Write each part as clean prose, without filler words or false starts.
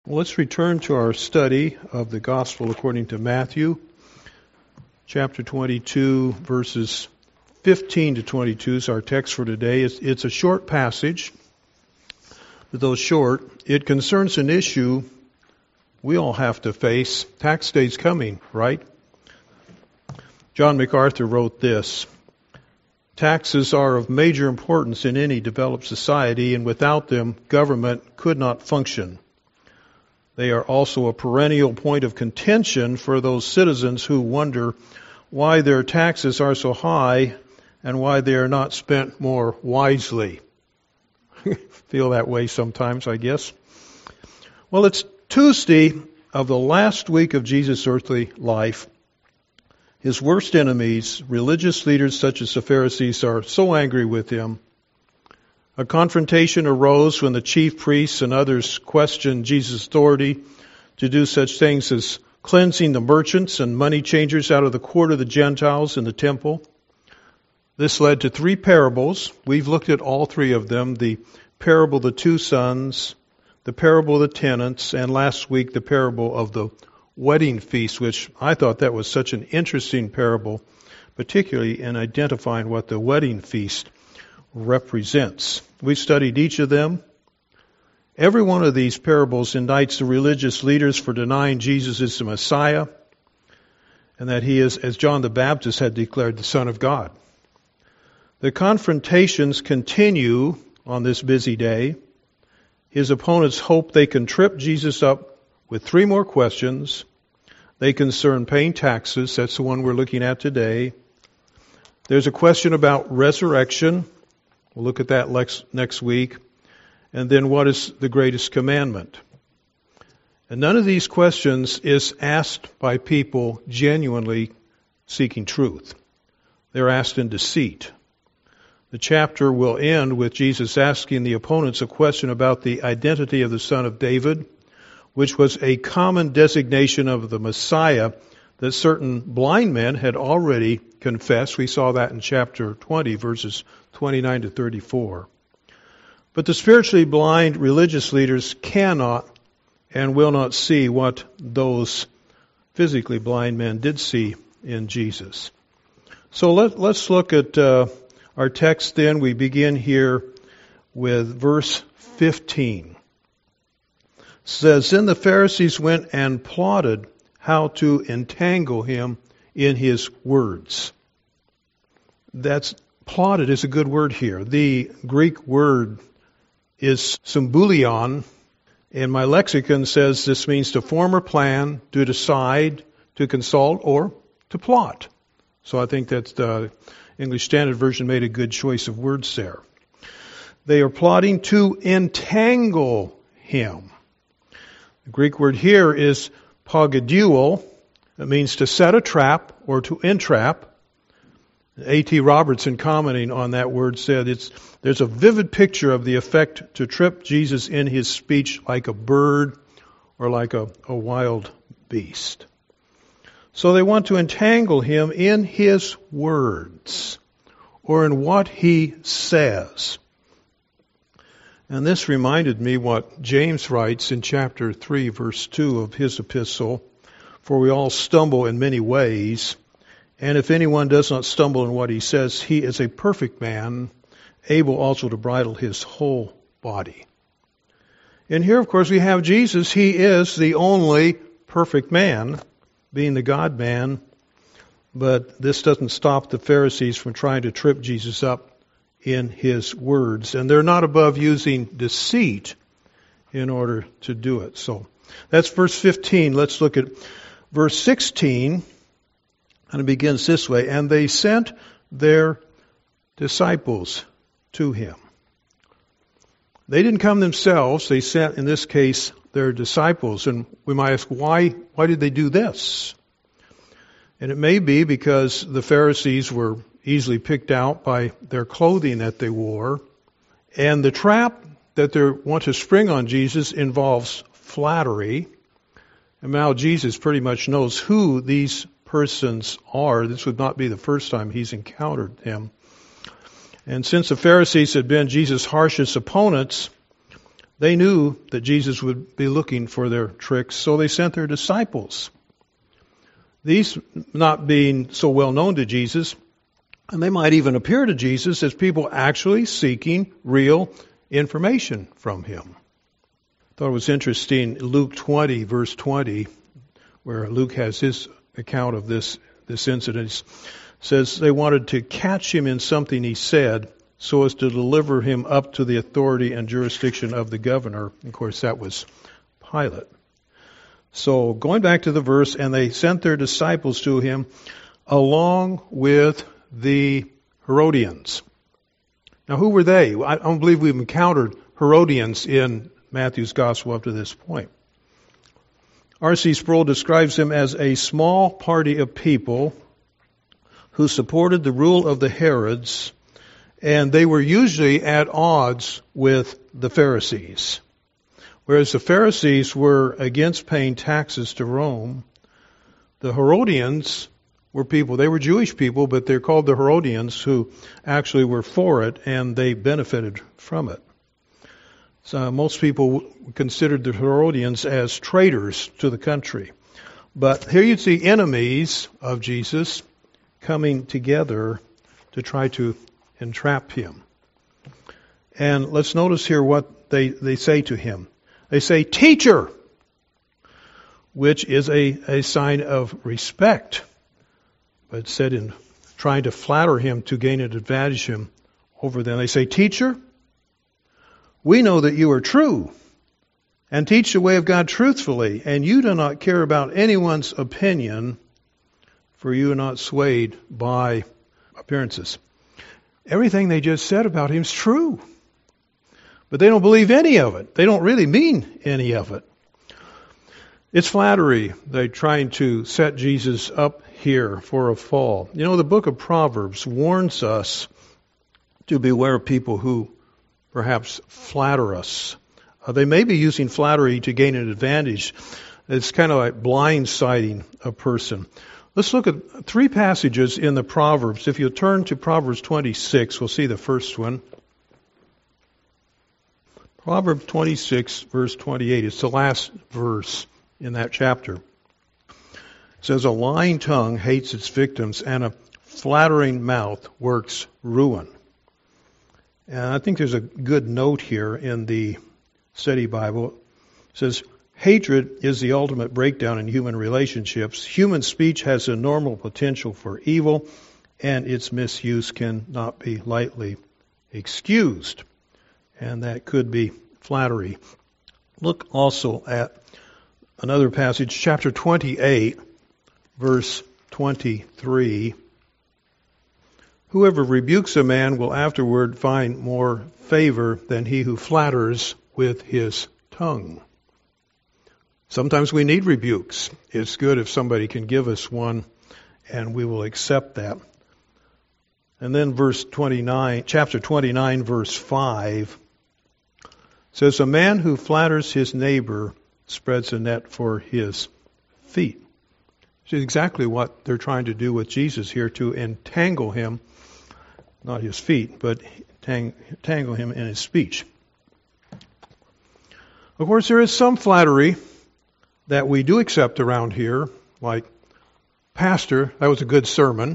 Well, let's return to our study of the Gospel according to Matthew, chapter 22, verses 15 to 22 is our text for today. It's a short passage, but though short, it concerns an issue we all have to face. Tax day's coming, right? John MacArthur wrote this: "Taxes are of major importance in any developed society, and without them, government could not function. They are also a perennial point of contention for those citizens who wonder why their taxes are so high and why they are not spent more wisely." Feel that way sometimes, I guess. Well, it's Tuesday of the last week of Jesus' earthly life. His worst enemies, religious leaders such as the Pharisees, are so angry with him. A confrontation arose when the chief priests and others questioned Jesus' authority to do such things as cleansing the merchants and money changers out of the court of the Gentiles in the temple. This led to three parables. We've looked at all three of them: the parable of the two sons, the parable of the tenants, and last week the parable of the wedding feast, which I thought that was such an interesting parable, particularly in identifying what the wedding feast represents. We studied each of them. Every one of these parables indicts the religious leaders for denying Jesus is the Messiah and that he is, as John the Baptist had declared, the Son of God. The confrontations continue on this busy day. His opponents hope they can trip Jesus up with three more questions. They concern paying taxes. That's the one we're looking at today. There's a question about resurrection. We'll look at that next week. And then what is the greatest commandment? And none of these questions is asked by people genuinely seeking truth. They're asked in deceit. The chapter will end with Jesus asking the opponents a question about the identity of the Son of David, which was a common designation of the Messiah that certain blind men had already confessed. We saw that in chapter 20, verses 29 to 34. But the spiritually blind religious leaders cannot and will not see what those physically blind men did see in Jesus. So let's look at our text then. We begin here with verse 15. It says, "Then the Pharisees went and plotted how to entangle him in his words." That's plotted is a good word here. The Greek word is symbolion, and my lexicon says this means to form or plan, to decide, to consult, or to plot. So I think that the English Standard Version made a good choice of words there. They are plotting to entangle him. The Greek word here is pagaduo. It means to set a trap or to entrap. A.T. Robertson, commenting on that word, said there's a vivid picture of the effect to trip Jesus in his speech like a bird or like a wild beast. So they want to entangle him in his words or in what he says. And this reminded me what James writes in chapter 3, verse 2 of his epistle: "For we all stumble in many ways. And if anyone does not stumble in what he says, he is a perfect man, able also to bridle his whole body." And here, of course, we have Jesus. He is the only perfect man, being the God-man. But this doesn't stop the Pharisees from trying to trip Jesus up in his words. And they're not above using deceit in order to do it. So that's verse 15. Let's look at verse 16. And it begins this way: "And they sent their disciples to him." They didn't come themselves. They sent, in this case, their disciples. And we might ask, why did they do this? And it may be because the Pharisees were easily picked out by their clothing that they wore. And the trap that they want to spring on Jesus involves flattery. And now Jesus pretty much knows who these persons are. This would not be the first time he's encountered them. And since the Pharisees had been Jesus' harshest opponents, They knew that Jesus would be looking for their tricks, so they sent their disciples. These not being so well known to Jesus, and they might even appear to Jesus as people actually seeking real information from him. I thought it was interesting, Luke 20, verse 20, where Luke has his account of this incident, says they wanted to catch him in something he said so as to deliver him up to the authority and jurisdiction of the governor. Of course, that was Pilate. So going back to the verse, and they sent their disciples to him along with the Herodians. Now, who were they? I don't believe we've encountered Herodians in Matthew's gospel up to this point. R.C. Sproul describes them as a small party of people who supported the rule of the Herods, and they were usually at odds with the Pharisees. Whereas the Pharisees were against paying taxes to Rome, the Herodians were people, they were Jewish people, but they're called the Herodians, who actually were for it, and they benefited from it. So most people considered the Herodians as traitors to the country. But here you see enemies of Jesus coming together to try to entrap him. And let's notice here what they say to him. They say, "Teacher," which is a sign of respect. But it's said in trying to flatter him to gain an advantage him over them. They say, "Teacher, we know that you are true and teach the way of God truthfully, and you do not care about anyone's opinion, for you are not swayed by appearances." Everything they just said about him is true. But they don't believe any of it. They don't really mean any of it. It's flattery. They're trying to set Jesus up here for a fall. You know, the book of Proverbs warns us to beware of people who perhaps flatter us. They may be using flattery to gain an advantage. It's kind of like blindsiding a person. Let's look at three passages in the Proverbs. If you turn to Proverbs 26, we'll see the first one. Proverbs 26, verse 28. It's the last verse in that chapter. It says, "A lying tongue hates its victims, and a flattering mouth works ruin." And I think there's a good note here in the Study Bible. It says, "Hatred is the ultimate breakdown in human relationships. Human speech has a normal potential for evil, and its misuse cannot be lightly excused." And that could be flattery. Look also at another passage, chapter 28, verse 23. "Whoever rebukes a man will afterward find more favor than he who flatters with his tongue." Sometimes we need rebukes. It's good if somebody can give us one, and we will accept that. And then verse 29, chapter 29, verse 5, says, "A man who flatters his neighbor spreads a net for his feet." It's exactly what they're trying to do with Jesus here, to entangle him, not his feet, but tangle him in his speech. Of course, there is some flattery that we do accept around here, like, "Pastor, that was a good sermon."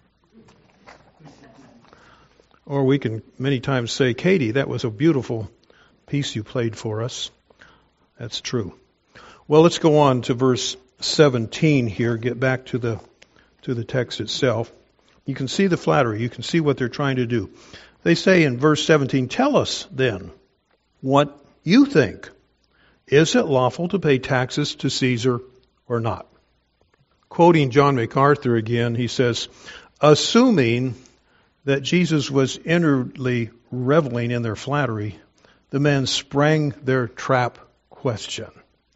Or we can many times say, "Katie, that was a beautiful piece you played for us." That's true. Well, let's go on to verse 17 here, get back to the text itself. You can see the flattery. You can see what they're trying to do. They say in verse 17, "Tell us then what you think. Is it lawful to pay taxes to Caesar or not?" Quoting John MacArthur again, he says, "Assuming that Jesus was inwardly reveling in their flattery, the men sprang their trap question.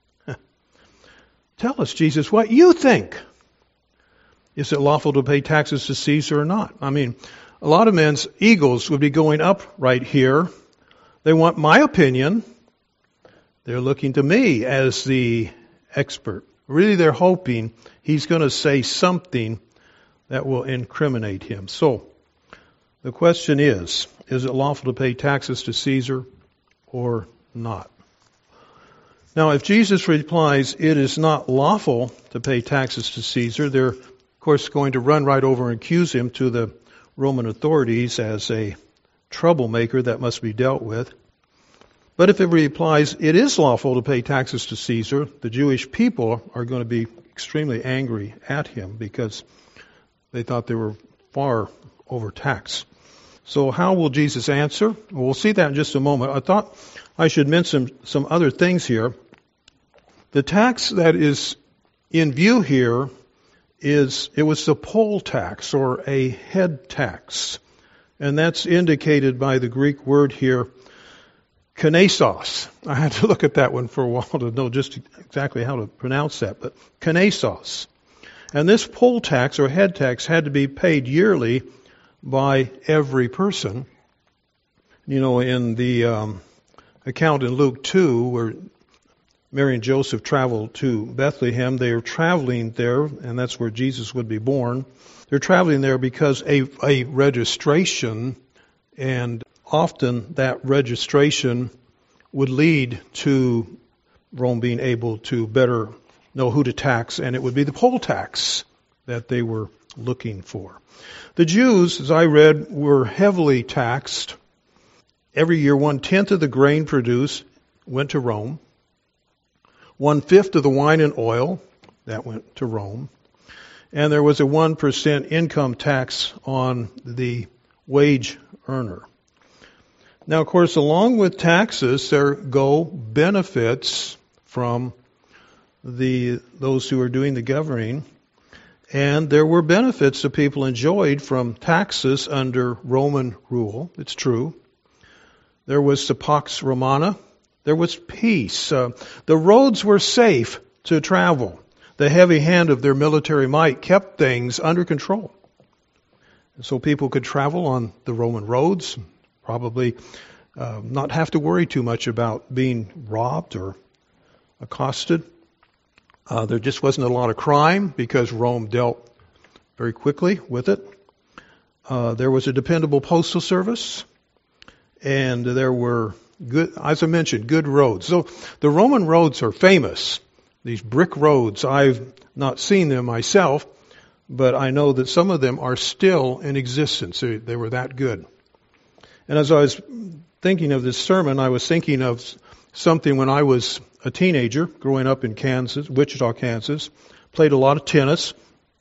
Tell us, Jesus, what you think. Is it lawful to pay taxes to Caesar or not?" I mean, a lot of men's egos would be going up right here. They want my opinion. They're looking to me as the expert. Really, they're hoping he's going to say something that will incriminate him. So, the question is it lawful to pay taxes to Caesar or not. Now, if Jesus replies, it is not lawful to pay taxes to Caesar, they're, of course, going to run right over and accuse him to the Roman authorities as a troublemaker that must be dealt with. But if it replies, it is lawful to pay taxes to Caesar, the Jewish people are going to be extremely angry at him because they thought they were far overtaxed. So how will Jesus answer? Well, we'll see that in just a moment. I thought I should mention some other things here. The tax that is in view here it was the poll tax or a head tax. And that's indicated by the Greek word here, kinesos. I had to look at that one for a while to know just exactly how to pronounce that, but kinesos. And this poll tax or head tax had to be paid yearly by every person. You know, in the account in Luke 2, where Mary and Joseph traveled to Bethlehem, they are traveling there, and that's where Jesus would be born. They're traveling there because a registration, and often that registration would lead to Rome being able to better know who to tax, and it would be the poll tax that they were looking for. The Jews, as I read, were heavily taxed. Every year, 1/10 of the grain produced went to Rome. 1/5 of the wine and oil, that went to Rome. And there was a 1% income tax on the wage earner. Now, of course, along with taxes, there go benefits from those who are doing the governing. And there were benefits that people enjoyed from taxes under Roman rule. It's true. There was the Pax Romana. There was peace. The roads were safe to travel. The heavy hand of their military might kept things under control. And so people could travel on the Roman roads, probably not have to worry too much about being robbed or accosted. There just wasn't a lot of crime because Rome dealt very quickly with it. There was a dependable postal service, and there were good, as I mentioned, good roads. So the Roman roads are famous. These brick roads, I've not seen them myself, but I know that some of them are still in existence. They were that good. And as I was thinking of this sermon, I was thinking of something when I was a teenager, growing up in Kansas, Wichita, Kansas. Played a lot of tennis.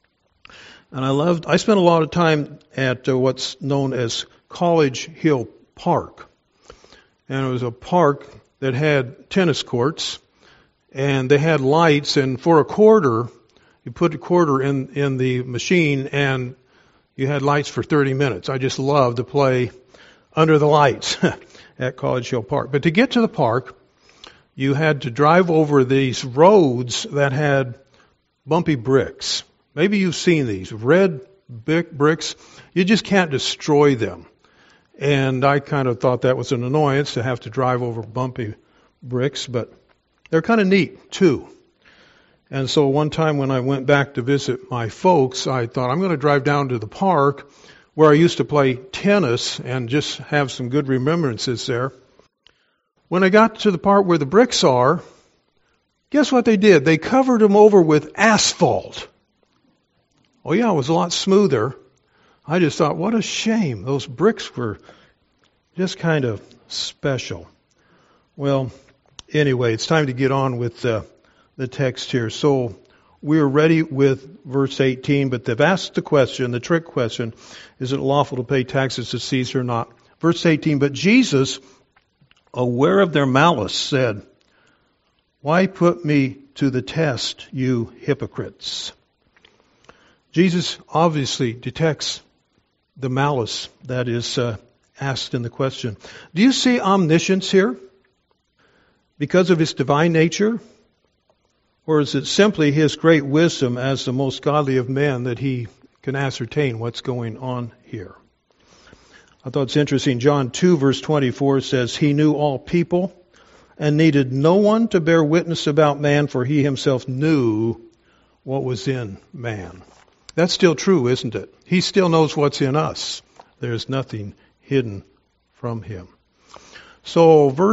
And I spent a lot of time at what's known as College Hill Park. And it was a park that had tennis courts, and they had lights, and for a quarter, you put a quarter in the machine, and you had lights for 30 minutes. I just loved to play under the lights at College Hill Park. But to get to the park, you had to drive over these roads that had bumpy bricks. Maybe you've seen these red bricks. You just can't destroy them. And I kind of thought that was an annoyance to have to drive over bumpy bricks, but they're kind of neat too. And so one time when I went back to visit my folks, I thought I'm going to drive down to the park where I used to play tennis and just have some good remembrances there. When I got to the part where the bricks are, guess what they did? They covered them over with asphalt. Oh yeah, it was a lot smoother. I just thought, what a shame. Those bricks were just kind of special. Well, anyway, it's time to get on with the text here. So we're ready with verse 18, but they've asked the question, the trick question, is it lawful to pay taxes to Caesar or not? Verse 18, but Jesus, aware of their malice, said, why put me to the test, you hypocrites? Jesus obviously detects the malice that is asked in the question. Do you see omniscience here? Because of his divine nature? Or is it simply his great wisdom as the most godly of men that he can ascertain what's going on here? I thought it's interesting. John 2 verse 24 says, he knew all people and needed no one to bear witness about man, for he himself knew what was in man. That's still true, isn't it? He still knows what's in us. There's nothing hidden from him. So verse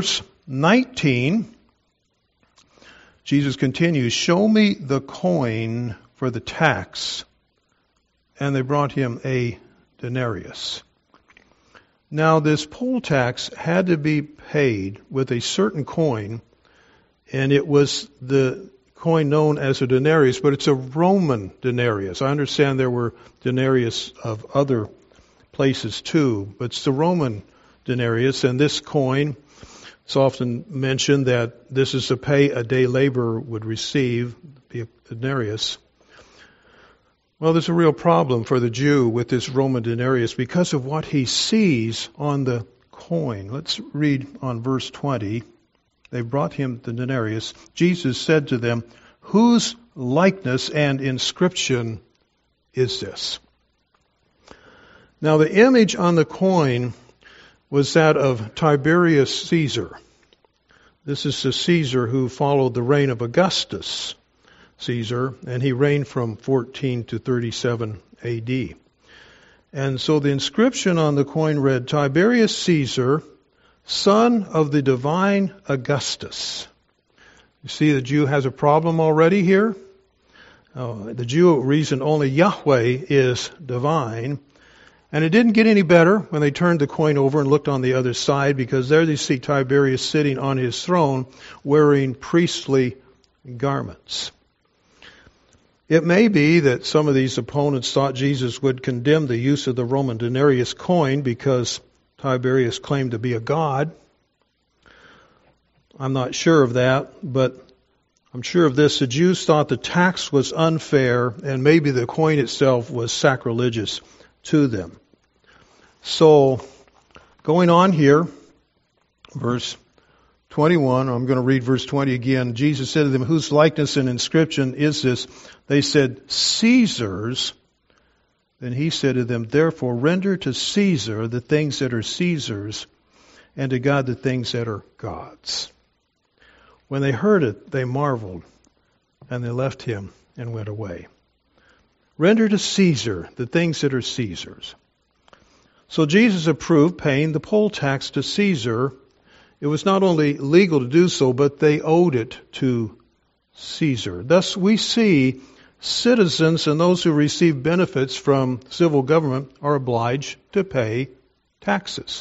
19, Jesus continues, "Show me the coin for the tax." And they brought him a denarius. Now this poll tax had to be paid with a certain coin, and it was the coin known as a denarius, but it's a Roman denarius. I understand there were denarius of other places too, but it's the Roman denarius, and this coin, it's often mentioned that this is the pay a day laborer would receive, the denarius. Well, there's a real problem for the Jew with this Roman denarius because of what he sees on the coin. Let's read on verse 20. They brought him the denarius. Jesus said to them, "Whose likeness and inscription is this?" Now the image on the coin was that of Tiberius Caesar. This is the Caesar who followed the reign of Augustus Caesar, and he reigned from 14 to 37 AD. And so the inscription on the coin read, "Tiberius Caesar, son of the divine Augustus." You see, the Jew has a problem already here. The Jew reasoned only Yahweh is divine. And it didn't get any better when they turned the coin over and looked on the other side, because there they see Tiberius sitting on his throne wearing priestly garments. It may be that some of these opponents thought Jesus would condemn the use of the Roman denarius coin because Tiberius claimed to be a god. I'm not sure of that, but I'm sure of this. The Jews thought the tax was unfair, and maybe the coin itself was sacrilegious to them. So, going on here, verse 21, I'm going to read verse 20 again. Jesus said to them, "Whose likeness and inscription is this?" They said, "Caesar's." Then he said to them, "Therefore render to Caesar the things that are Caesar's, and to God the things that are God's." When they heard it, they marveled, and they left him and went away. Render to Caesar the things that are Caesar's. So Jesus approved paying the poll tax to Caesar. It was not only legal to do so, but they owed it to Caesar. Thus we see citizens and those who receive benefits from civil government are obliged to pay taxes.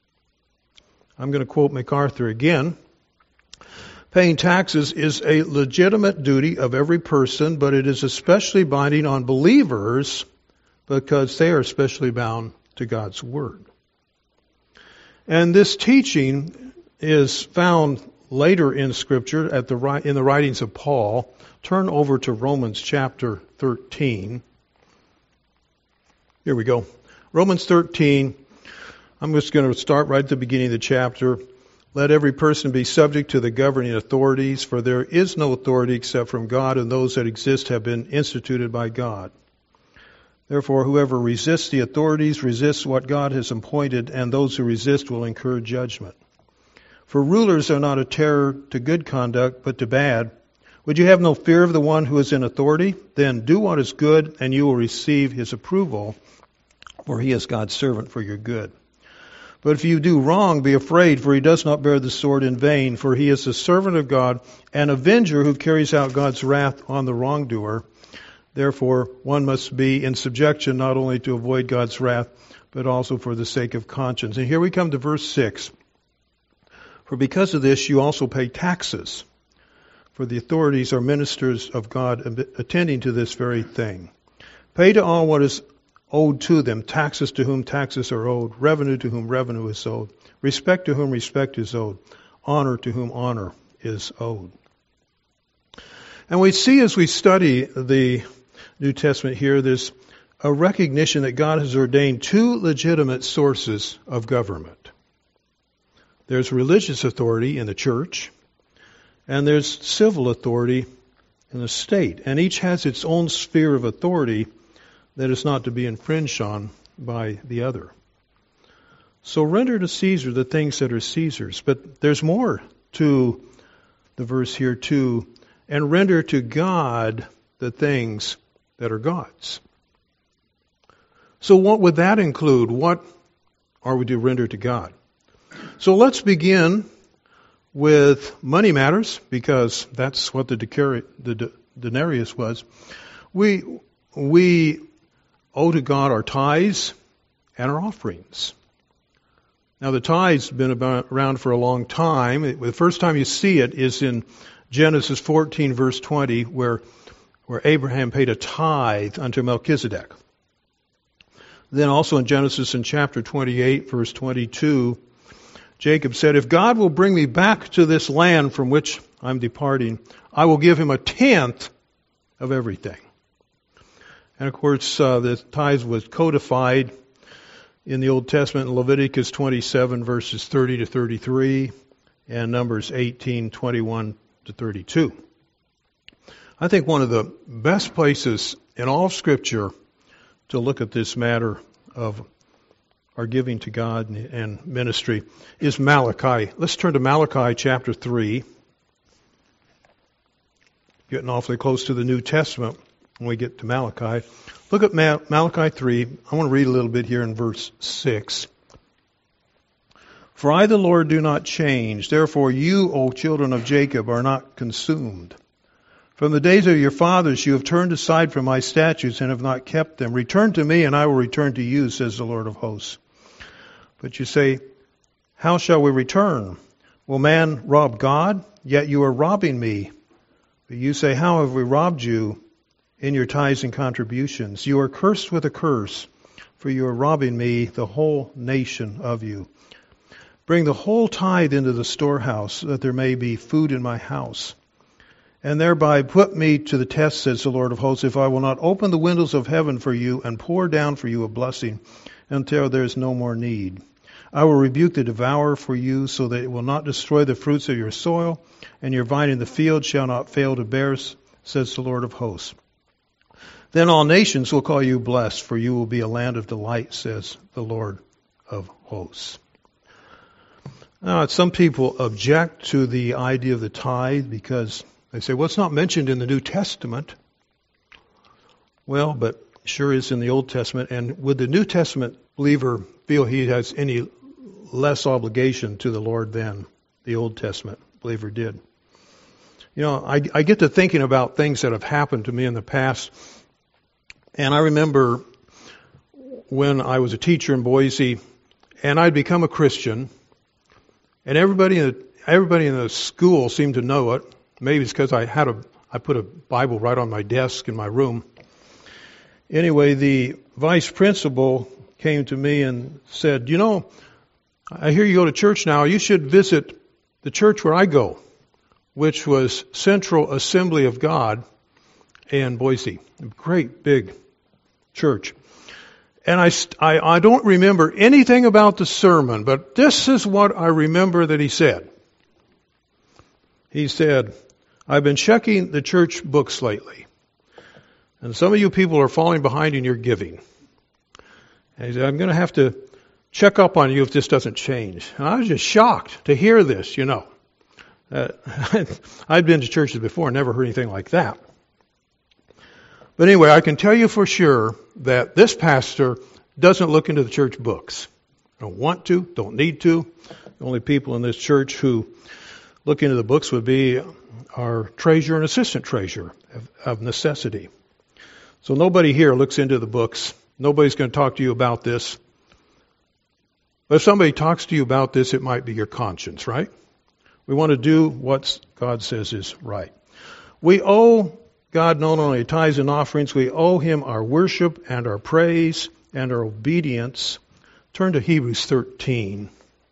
I'm going to quote MacArthur again. Paying taxes is a legitimate duty of every person, but it is especially binding on believers because they are especially bound to God's Word. And this teaching is found later in Scripture in the writings of Paul. Turn over to Romans chapter 13. Here we go. Romans 13. I'm just going to start right at the beginning of the chapter. "Let every person be subject to the governing authorities, for there is no authority except from God, and those that exist have been instituted by God. Therefore, whoever resists the authorities resists what God has appointed, and those who resist will incur judgment. For rulers are not a terror to good conduct, but to bad. Would you have no fear of the one who is in authority? Then do what is good, and you will receive his approval, for he is God's servant for your good. But if you do wrong, be afraid, for he does not bear the sword in vain, for he is the servant of God, an avenger who carries out God's wrath on the wrongdoer. Therefore, one must be in subjection not only to avoid God's wrath, but also for the sake of conscience." And here we come to verse 6. "For because of this you also pay taxes, for the authorities are ministers of God, attending to this very thing. Pay to all what is owed to them, taxes to whom taxes are owed, revenue to whom revenue is owed, respect to whom respect is owed, honor to whom honor is owed." And we see as we study the New Testament here, there's a recognition that God has ordained two legitimate sources of government. There's religious authority in the church, and there's civil authority in the state. And each has its own sphere of authority that is not to be infringed on by the other. So render to Caesar the things that are Caesar's. But there's more to the verse here too. And render to God the things that are God's. So what would that include? What are we to render to God? So let's begin with money matters, because that's what the denarius was. We owe to God our tithes and our offerings. Now the tithes have been around for a long time. The first time you see it is in Genesis 14 verse 20, where Abraham paid a tithe unto Melchizedek. Then also in Genesis in chapter 28 verse 22, Jacob said, if God will bring me back to this land from which I'm departing, I will give him a tenth of everything. And of course, the tithe was codified in the Old Testament in Leviticus 27 verses 30 to 33 and Numbers 18, 21 to 32. I think one of the best places in all of Scripture to look at this matter of our giving to God and ministry is Malachi. Let's turn to Malachi chapter 3. Getting awfully close to the New Testament when we get to Malachi. Look at Malachi 3. I want to read a little bit here in verse 6. For I, the Lord, do not change. Therefore you, O children of Jacob, are not consumed. From the days of your fathers you have turned aside from my statutes and have not kept them. Return to me, and I will return to you, says the Lord of hosts. But you say, how shall we return? Will man rob God? Yet you are robbing me. But you say, how have we robbed you? In your tithes and contributions. You are cursed with a curse, for you are robbing me, the whole nation of you. Bring the whole tithe into the storehouse, that there may be food in my house. And thereby put me to the test, says the Lord of hosts, if I will not open the windows of heaven for you and pour down for you a blessing until there is no more need. I will rebuke the devourer for you, so that it will not destroy the fruits of your soil, and your vine in the field shall not fail to bear, says the Lord of hosts. Then all nations will call you blessed, for you will be a land of delight, says the Lord of hosts. Now, some people object to the idea of the tithe because they say, well, it's not mentioned in the New Testament. Well, but sure is in the Old Testament. And would the New Testament believer feel he has any less obligation to the Lord than the Old Testament believer did? You know, I get to thinking about things that have happened to me in the past. And I remember when I was a teacher in Boise, and I'd become a Christian, and everybody in the school seemed to know it. Maybe it's because I put a Bible right on my desk in my room. Anyway, the vice principal came to me and said, you know, I hear you go to church now. You should visit the church where I go, which was Central Assembly of God in Boise. A great big church. And I don't remember anything about the sermon, but this is what I remember that he said. He said, I've been checking the church books lately, and some of you people are falling behind in your giving. And he said, I'm going to have to check up on you if this doesn't change. And I was just shocked to hear this, you know. I'd been to churches before and never heard anything like that. But anyway, I can tell you for sure that this pastor doesn't look into the church books. Don't want to, don't need to. The only people in this church who look into the books would be our treasurer and assistant treasurer of necessity. So nobody here looks into the books. Nobody's going to talk to you about this. But if somebody talks to you about this, it might be your conscience, right? We want to do what God says is right. We owe God not only tithes and offerings, we owe Him our worship and our praise and our obedience. Turn to Hebrews 13,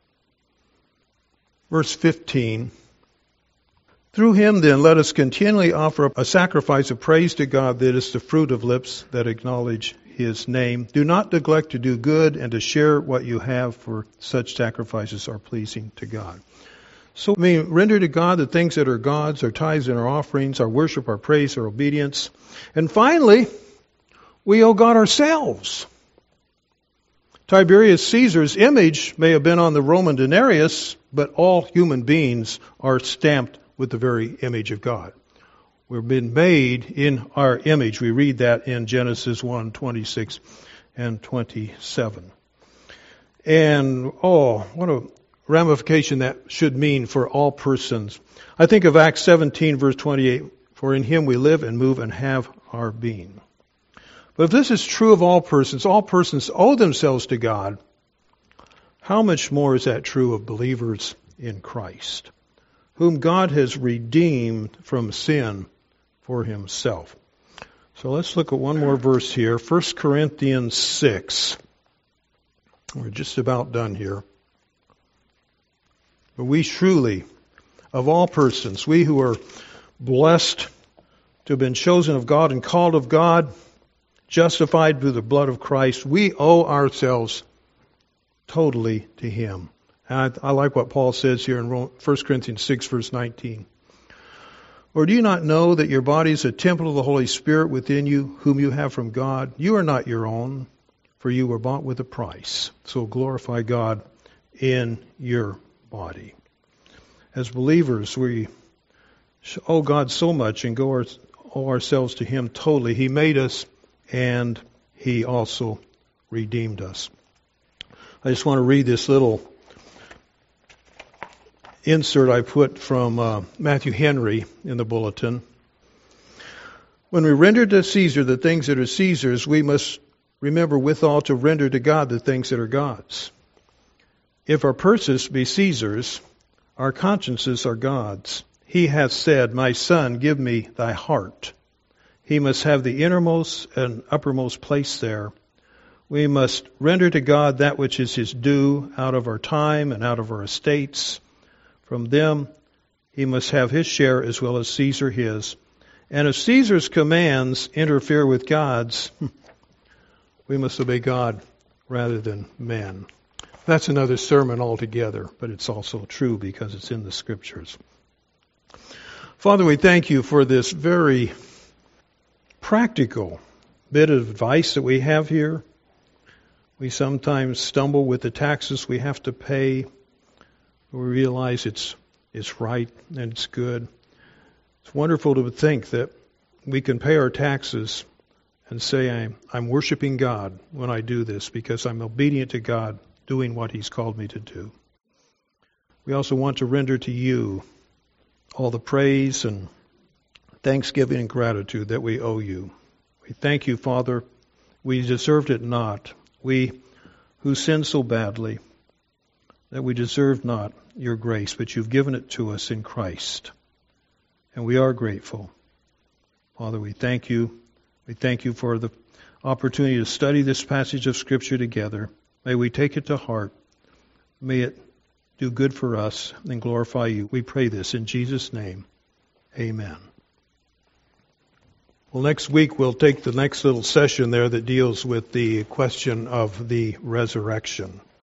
verse 15. Through Him then let us continually offer up a sacrifice of praise to God, that is the fruit of lips that acknowledge His name. Do not neglect to do good and to share what you have, for such sacrifices are pleasing to God. So render to God the things that are God's, our tithes and our offerings, our worship, our praise, our obedience. And finally, we owe God ourselves. Tiberius Caesar's image may have been on the Roman denarius, but all human beings are stamped with the very image of God. We've been made in our image. We read that in Genesis 1:26 and 27. And what a ramification that should mean for all persons. I think of Acts 17, verse 28, for in him we live and move and have our being. But if this is true of all persons owe themselves to God, how much more is that true of believers in Christ, whom God has redeemed from sin for himself? So let's look at one more verse here, 1 Corinthians 6. We're just about done here. But we truly, of all persons, we who are blessed to have been chosen of God and called of God, justified through the blood of Christ, we owe ourselves totally to him. And I like what Paul says here in 1 Corinthians 6, verse 19. Or do you not know that your body is a temple of the Holy Spirit within you, whom you have from God? You are not your own, for you were bought with a price. So glorify God in your body. As believers, we owe God so much and owe ourselves to him totally. He made us and he also redeemed us. I just want to read this little insert I put from Matthew Henry in the bulletin. When we render to Caesar the things that are Caesar's, we must remember withal to render to God the things that are God's. If our purses be Caesar's, our consciences are God's. He hath said, my son, give me thy heart. He must have the innermost and uppermost place there. We must render to God that which is his due out of our time and out of our estates. From them he must have his share as well as Caesar his. And if Caesar's commands interfere with God's, we must obey God rather than men. That's another sermon altogether, but it's also true because it's in the Scriptures. Father, we thank you for this very practical bit of advice that we have here. We sometimes stumble with the taxes we have to pay. We realize it's right and it's good. It's wonderful to think that we can pay our taxes and say, I'm worshiping God when I do this because I'm obedient to God, doing what he's called me to do. We also want to render to you all the praise and thanksgiving and gratitude that we owe you. We thank you, Father. We deserved it not. We who sinned so badly that we deserved not your grace, but you've given it to us in Christ. And we are grateful. Father, we thank you. We thank you for the opportunity to study this passage of Scripture together. May we take it to heart. May it do good for us and glorify you. We pray this in Jesus' name. Amen. Well, next week we'll take the next little session there that deals with the question of the resurrection.